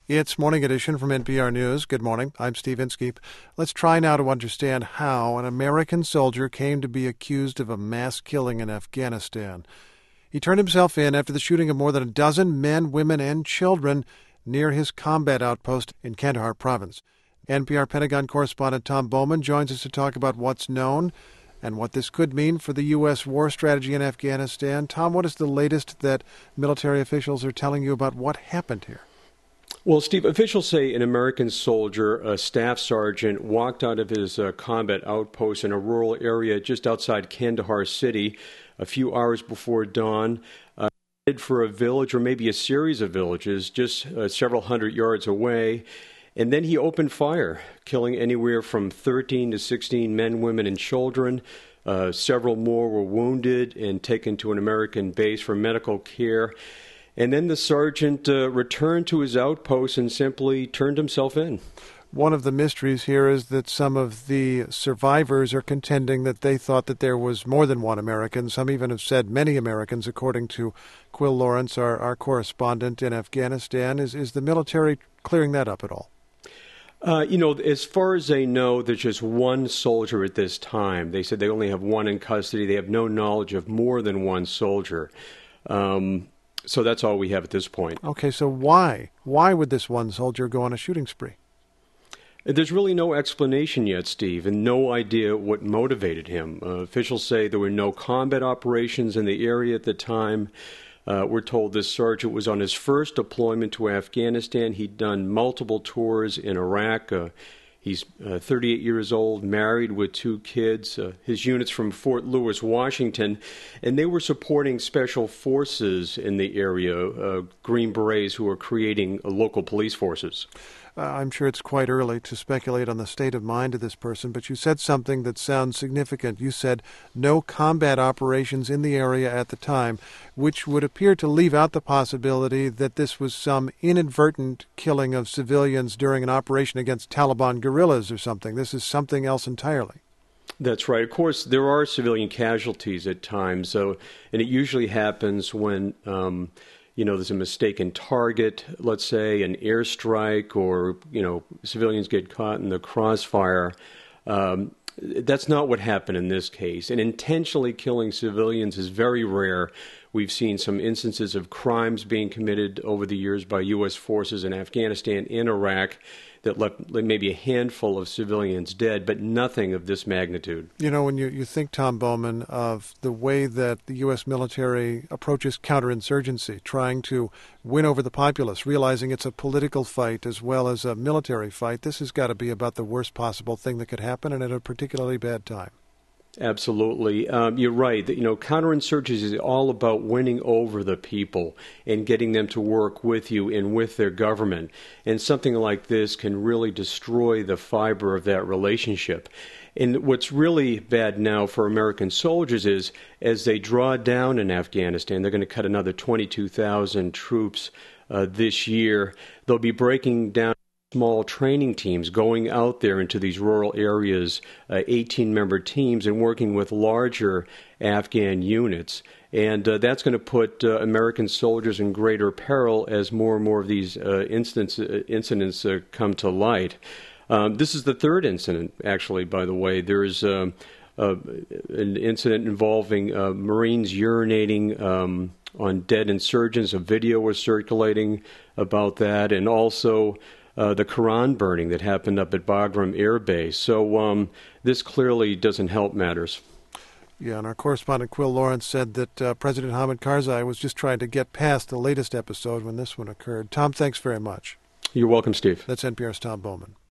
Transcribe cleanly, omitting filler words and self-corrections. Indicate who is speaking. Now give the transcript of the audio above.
Speaker 1: It's Morning Edition from NPR News. Good morning. I'm Steve Inskeep. Let's try now to understand how an American soldier came to be accused of a mass killing in Afghanistan. He turned himself in after the shooting of more than a dozen men, women, and children near his combat outpost in Kandahar province. NPR Pentagon correspondent Tom Bowman joins us to talk about what's known and what this could mean for the U.S. war strategy in Afghanistan. Tom, what is the latest that military officials are telling you about what happened here?
Speaker 2: Well, Steve, officials say an American soldier, a staff sergeant, walked out of his combat outpost in a rural area just outside Kandahar city a few hours before dawn, headed for a village or maybe a series of villages just several hundred yards away. And then he opened fire, killing anywhere from 13 to 16 men, women, and children. Several more were wounded and taken to an American base for medical care. And then the sergeant returned to his outpost and simply turned himself in.
Speaker 1: One of the mysteries here is that some of the survivors are contending that they thought that there was more than one American. Some even have said many Americans, according to Quill Lawrence, our correspondent in Afghanistan. Is the military clearing that up at all?
Speaker 2: As far as they know, there's just one soldier at this time. They said they only have one in custody. They have no knowledge of more than one soldier. So that's all we have at this point.
Speaker 1: Okay, so why? Why would this one soldier go on a shooting spree?
Speaker 2: There's really no explanation yet, Steve, and no idea what motivated him. Officials say there were no combat operations in the area at the time. We're told this sergeant was on his first deployment to Afghanistan. He'd done multiple tours in Iraq. He's 38 years old, married with 2 kids. His unit's from Fort Lewis, Washington, and they were supporting special forces in the area, Green Berets, who are creating local police forces.
Speaker 1: I'm sure it's quite early to speculate on the state of mind of this person, but you said something that sounds significant. You said no combat operations in the area at the time, which would appear to leave out the possibility that this was some inadvertent killing of civilians during an operation against Taliban guerrillas or something. This is something else entirely.
Speaker 2: That's right. Of course, there are civilian casualties at times, and it usually happens when there's a mistaken target, let's say, an airstrike, or, civilians get caught in the crossfire. That's not what happened in this case. And intentionally killing civilians is very rare. We've seen some instances of crimes being committed over the years by U.S. forces in Afghanistan and Iraq that left maybe a handful of civilians dead, but nothing of this magnitude.
Speaker 1: When you think, Tom Bowman, of the way that the U.S. military approaches counterinsurgency, trying to win over the populace, realizing it's a political fight as well as a military fight, this has got to be about the worst possible thing that could happen, and at a particularly bad time.
Speaker 2: Absolutely. You're right. Counterinsurgency is all about winning over the people and getting them to work with you and with their government. And something like this can really destroy the fiber of that relationship. And what's really bad now for American soldiers is, as they draw down in Afghanistan, they're going to cut another 22,000 troops this year. They'll be breaking down small training teams, going out there into these rural areas, 18-member teams, and working with larger Afghan units. And that's going to put American soldiers in greater peril as more and more of these incidents come to light. This is the third incident, actually, by the way. There's an incident involving Marines urinating on dead insurgents. A video was circulating about that, and also the Quran burning that happened up at Bagram Air Base. So this clearly doesn't help matters.
Speaker 1: Yeah, and our correspondent Quill Lawrence said that President Hamid Karzai was just trying to get past the latest episode when this one occurred. Tom, thanks very much.
Speaker 2: You're welcome, Steve.
Speaker 1: That's NPR's Tom Bowman.